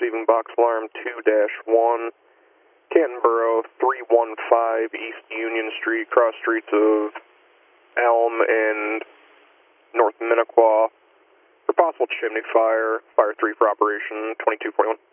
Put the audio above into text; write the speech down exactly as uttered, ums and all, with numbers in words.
receiving box alarm two dash one, Cantonboro, three one five East Union Street, cross streets of Elm and North Minnequa. For possible chimney fire, fire three for operation twenty-two forty-one.